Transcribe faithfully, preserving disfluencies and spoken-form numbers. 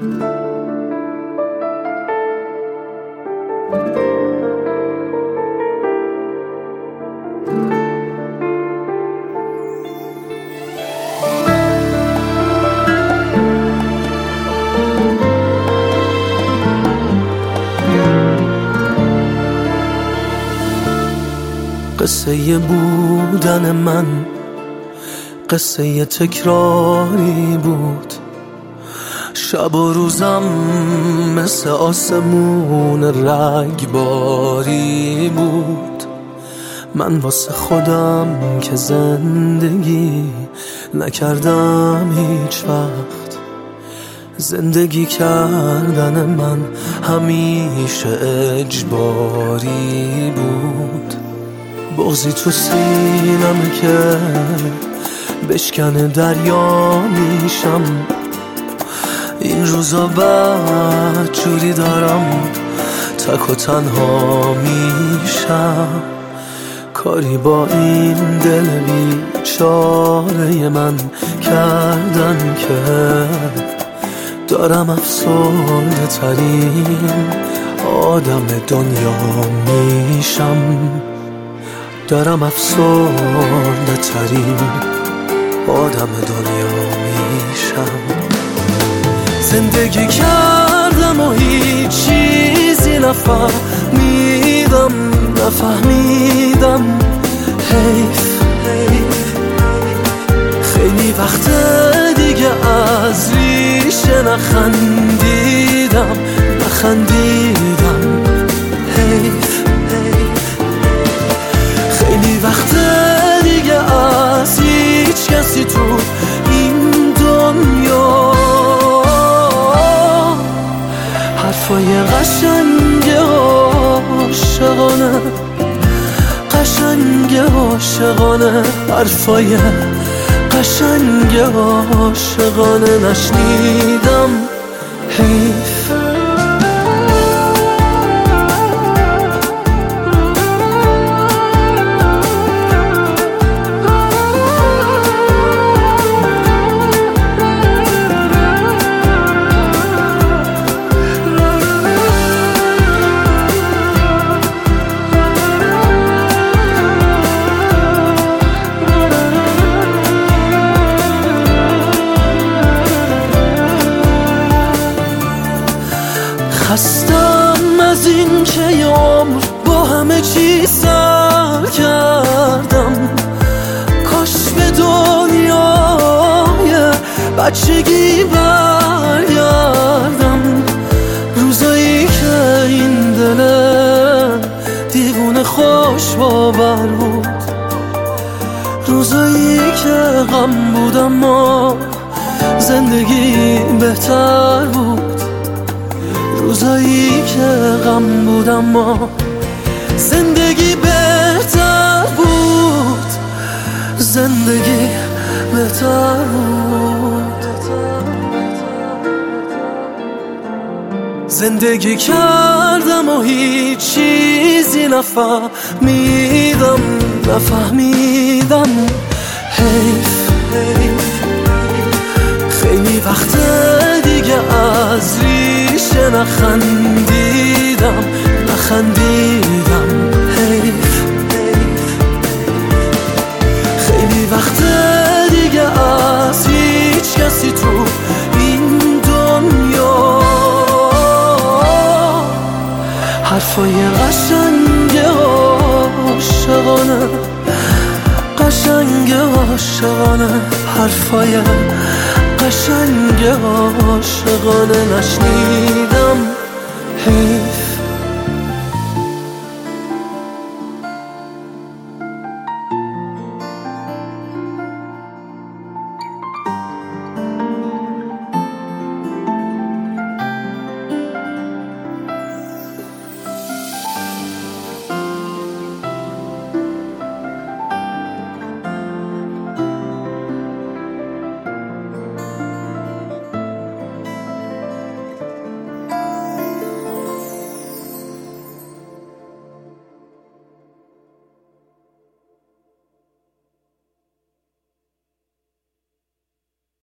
قصه بودن من قصه تکراری بود، شب و روزم مثل آسمون رگباری بود. من واسه خودم که زندگی نکردم هیچ وقت، زندگی کردن من همیشه اجباری بود. بغضی تو سینمه که بشکنه دریا میشم، این روزا بد جوری دارم تک و تنها میشم. کاری با این دل بیچاره من کردن که دارم افسرده ترین آدم دنیا میشم. دارم افسرده ترین آدم دنیا میشم. زندگی کردم و هیچ چیزی نفهمیدم نفهمیدم حیف خیلی وقت دیگه از ریشه نخندیدم نخندیدم حیف خیلی وقت دیگه از هیچ کسی تو این دنیا حرفای قشنگ عاشقانه قشنگ عاشقانه حرفای قشنگ عاشقانه نشنیدم حیف. خستم از این که یه عمر با همه چی سر کردم، کاش به دنیای بچگی برگردم. روزایی که این دل دیوونه خوش باور بود، روزایی که غم بود اما زندگی بهتر بود، روزایی که غم بود اما زندگی بهتر بود، زندگی بهتر بود. زندگی کردم و هیچ چیزی نفهمیدم نفهمیدم حیف خیلی وقت دیگه از ریشه نخندیدم نخندیدم حیف خیلی وقت دیگه از هیچ کسی تو این دنیا حرفای قشنگ عاشقانه قشنگ عاشقانه حرفای قشنگ عاشقانه نشنیدم حیف.